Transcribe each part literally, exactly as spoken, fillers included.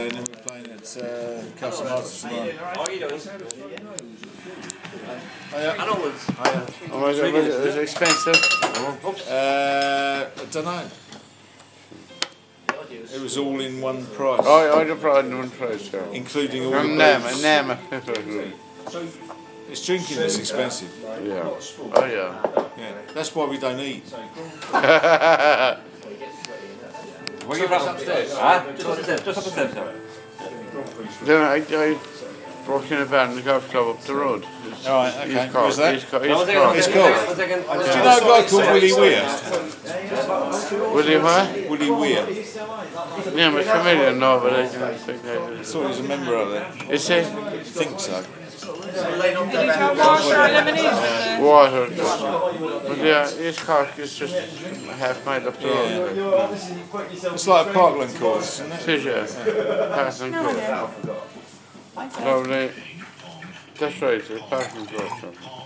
And then we're playing at uh, Castle Masters tomorrow. How are you doing? Hiya. I know it's... Hiya. Oh, was it, was it, was it expensive? Uh, I don't know. It was all in one price. Oh, I had a in one price, yeah. Including all the Nema, booze. Nema. It's drinking that's expensive. Yeah. Oh, yeah. Yeah. That's why we don't eat. Where are you from? Upstairs? Huh? Just upstairs, just upstairs, sir. Then I, I broke in a van in the golf club up the road. It's, Alright, okay. He's called, Where's that? He's called, No, he's one called. It's second, called. one second, one Do second. you know a guy called Willie Weir? Willie what? Willie Weir. Yeah, I'm familiar now, but I can't think I I thought he was a member of it. Is he? I think so. Did you have water or lemonade? Water. But yeah, his Cork is just a half mile up the road. Yeah. It's like a parkland course, isn't it? It is, yeah. Passing course. Lovely. That's right, it's a passing course.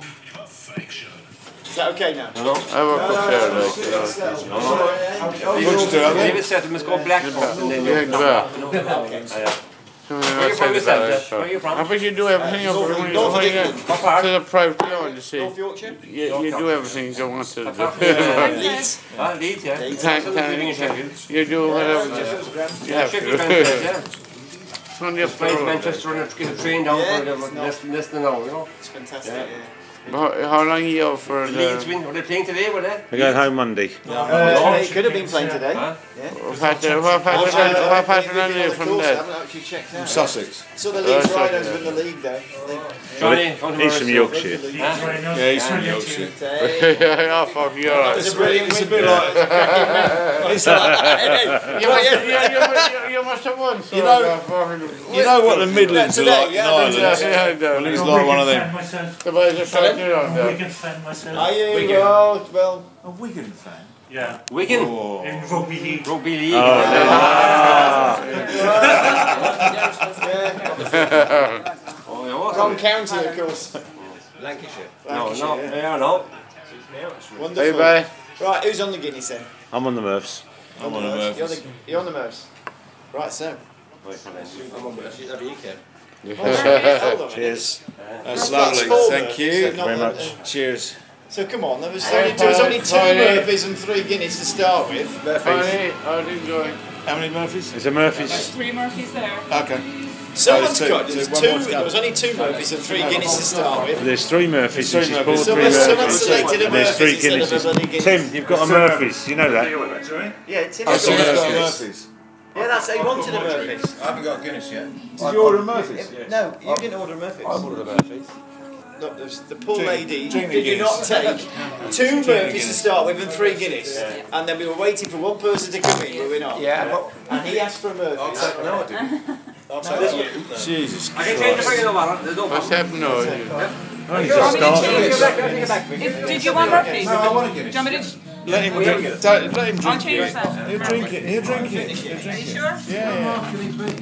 Is that okay now? No, no. I work up there, like, you know. What'd you do out Leave there? it set, we must go black first and then Yeah, you... the bar. Yeah. Where Where you from yourself, sir? Where you I from? bet you do everything up when you North when you England. get to the private loan, you see. North Yorkshire? You, you do everything you want to do. Leeds? Ah, Leeds, yeah. Thank- Living in thank- Sheffield. You do whatever you Yeah, have Sheffield to. Wednesday, yeah. It's only up the Flying to road. Manchester and get a train down Yeah, for it's the not- less less than an hour, you know. It's fantastic, Yeah. yeah. But How how long are you out for Leeds the... win, were they playing today, were they? We're going home Monday. Uh, it could have been playing today. Huh? What pattern what pattern- what pattern are you from I there? haven't actually checked out. Sussex. So the Oh, Leeds sorry, Rhinos yeah. win the league though. Johnny, come to He's from Morrisville. Yorkshire. Yeah, he's from Yorkshire. Oh, fuck, you're right. It's a brilliant It's a win. bit like... It's like You must, you, you, must- you must have won. So You know- uh, fucking- you know what the Midlands are like in Yeah, Ireland? Yeah, yeah, I Well, know. he's like one of them. Myself. The boys are trying to do I'm a that. Wigan fan myself. Are you? Wigan. Well, well. A Wigan fan? Yeah. Wigan, Oh. In rugby league. rugby league. Yeah. Oh, yeah, Wrong what's county, of course. Lancashire. No, no, yeah, no. Wonderful. Hey, bye. Right, who's on the Guinness then? I'm on the Murphs. I'm on a You're, Murphys. the, you're on the Murphs. Right, so. Hold on. Cheers. That's That's lovely. four Thank Murphys, you. so not Very one- much. Cheers. So come on, there was only, there was only two Friday. Murphys and three Guinness to start with. Funny, I did go. How many Murphys? There's a Murphys. There's three Murphys there. Okay. Someone's two, got two, there's one two. more to go. There was only two Murphys and three Guinness to start with. There's three Murphys. There's and three she's Murphys. bought three Someone, someone Murphys. selected a And there's Murphys three instead of a bloody Guinnesses. Guinness. Tim, you've got a Murphys. You know that? Yeah, Tim. Oh, got so you've got Murphys. Murphys. Yeah, that's how you wanted a Murphys. I haven't got Guinness yet. Did you order a Murphys? No, you didn't order a Murphys. I ordered a Murphys. Look, there's the poor Gina- lady. Gina Did you not Guinness. take two Murphys to start with and three Guinness? And then we were waiting for one person to come in, were we not? Yeah. And he asked for a Murphys. No, I didn't. I'll tell you. Jesus I can change the Christ. figure no there's no What's problem. happened now? Only just started. Take it back, take it back. If, did you want Murphys? No, I want a Do Guinness. you want me to? Let him drink it. Don't- Let him I'll drink change it. that. He'll drink it. He'll drink it. He'll Are you drink it. sure? Yeah, yeah.